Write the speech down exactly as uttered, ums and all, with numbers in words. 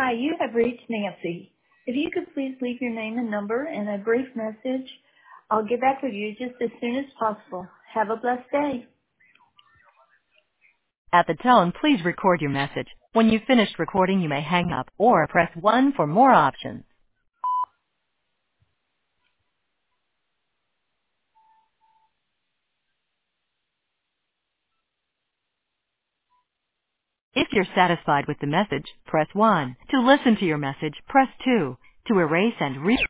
Hi, you have reached Nancy. If you could please leave your name and number and a brief message, I'll get back with you just as soon as possible. Have a blessed day. At the tone, please record your message. When you've finished recording, you may hang up or press one for more options. If you're satisfied with the message, press one. To listen to your message, press two. To erase and re-